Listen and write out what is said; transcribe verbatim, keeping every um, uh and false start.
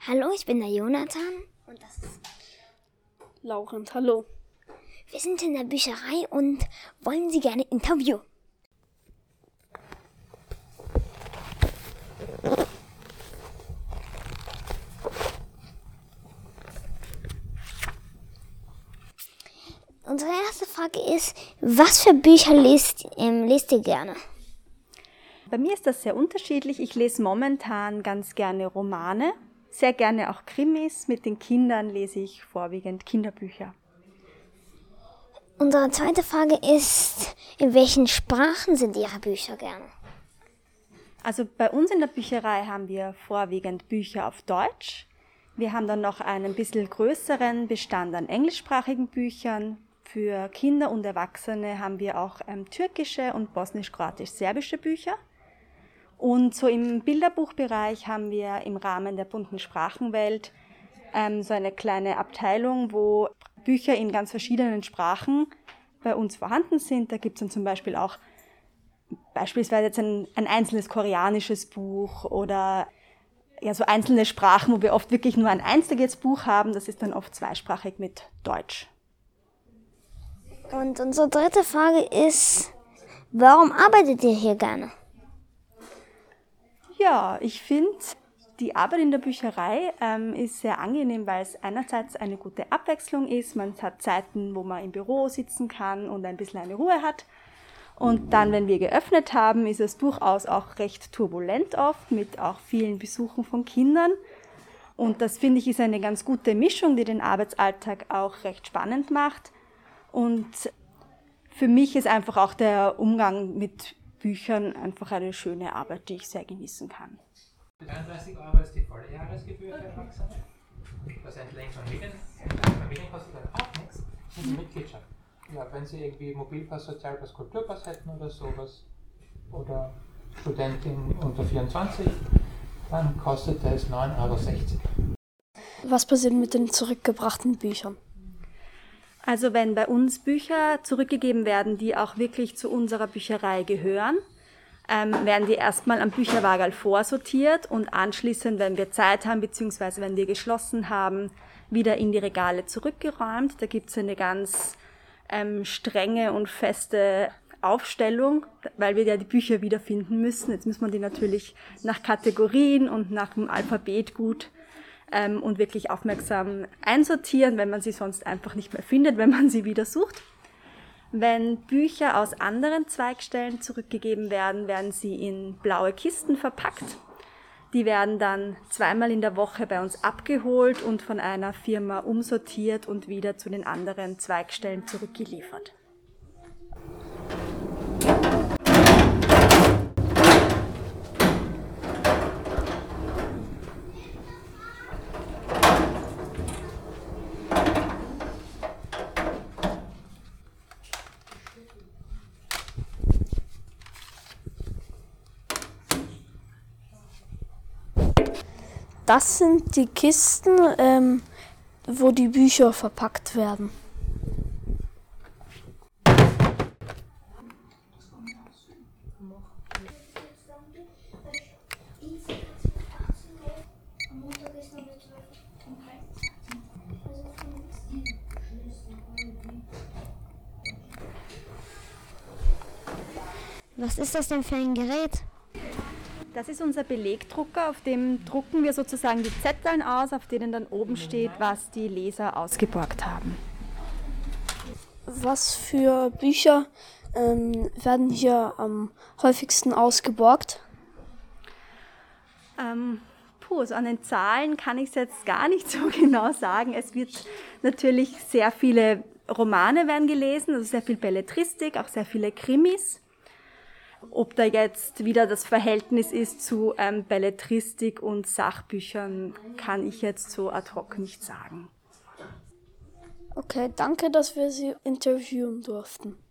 Hallo, ich bin der Jonathan. Und das ist Laurent, hallo. Wir sind in der Bücherei und wollen Sie gerne interviewen. Unsere erste Frage ist, was für Bücher lest, ähm, lest ihr gerne? Bei mir ist das sehr unterschiedlich. Ich lese momentan ganz gerne Romane, sehr gerne auch Krimis. Mit den Kindern lese ich vorwiegend Kinderbücher. Unsere zweite Frage ist, in welchen Sprachen sind Ihre Bücher gerne? Also bei uns in der Bücherei haben wir vorwiegend Bücher auf Deutsch. Wir haben dann noch einen bisschen größeren Bestand an englischsprachigen Büchern. Für Kinder und Erwachsene haben wir auch ähm, türkische und bosnisch-kroatisch-serbische Bücher. Und so im Bilderbuchbereich haben wir im Rahmen der bunten Sprachenwelt ähm, so eine kleine Abteilung, wo Bücher in ganz verschiedenen Sprachen bei uns vorhanden sind. Da gibt es dann zum Beispiel auch beispielsweise jetzt ein, ein einzelnes koreanisches Buch oder ja, so einzelne Sprachen, wo wir oft wirklich nur ein einziges Buch haben. Das ist dann oft zweisprachig mit Deutsch. Und unsere dritte Frage ist, warum arbeitet ihr hier gerne? Ja, ich finde, die Arbeit in der Bücherei ähm, ist sehr angenehm, weil es einerseits eine gute Abwechslung ist. Man hat Zeiten, wo man im Büro sitzen kann und ein bisschen eine Ruhe hat. Und dann, wenn wir geöffnet haben, ist es durchaus auch recht turbulent oft, mit auch vielen Besuchen von Kindern. Und das, finde ich, ist eine ganz gute Mischung, die den Arbeitsalltag auch recht spannend macht. Und für mich ist einfach auch der Umgang mit Büchern einfach eine schöne Arbeit, die ich sehr genießen kann. dreiunddreißig Euro ist die volle Jahresgebühr für Erwachsene. Das Entlehnen von Medien. Medien kostet dann auch nichts. Und die Mitgliedschaft. Ja, wenn Sie irgendwie Mobilpass, Sozialpass, Kulturpass hätten oder sowas, oder Studentin unter vierundzwanzig, dann kostet es neun Euro sechzig. Was passiert mit den zurückgebrachten Büchern? Also wenn bei uns Bücher zurückgegeben werden, die auch wirklich zu unserer Bücherei gehören, ähm, werden die erstmal am Bücherwagerl vorsortiert und anschließend, wenn wir Zeit haben, beziehungsweise wenn wir geschlossen haben, wieder in die Regale zurückgeräumt. Da gibt es eine ganz ähm, strenge und feste Aufstellung, weil wir ja die Bücher wiederfinden müssen. Jetzt muss man die natürlich nach Kategorien und nach dem Alphabet gut ähm, und wirklich aufmerksam einsortieren, wenn man sie sonst einfach nicht mehr findet, wenn man sie wieder sucht. Wenn Bücher aus anderen Zweigstellen zurückgegeben werden, werden sie in blaue Kisten verpackt. Die werden dann zweimal in der Woche bei uns abgeholt und von einer Firma umsortiert und wieder zu den anderen Zweigstellen zurückgeliefert. Das sind die Kisten, ähm, wo die Bücher verpackt werden. Was ist das denn für ein Gerät? Das ist unser Belegdrucker, auf dem drucken wir sozusagen die Zetteln aus, auf denen dann oben steht, was die Leser ausgeborgt haben. Was für Bücher ähm, werden hier am häufigsten ausgeborgt? Ähm, puh, so an den Zahlen kann ich es jetzt gar nicht so genau sagen. Es wird natürlich sehr viele Romane werden gelesen, also sehr viel Belletristik, auch sehr viele Krimis. Ob da jetzt wieder das Verhältnis ist zu ähm, Belletristik und Sachbüchern, kann ich jetzt so ad hoc nicht sagen. Okay, danke, dass wir Sie interviewen durften.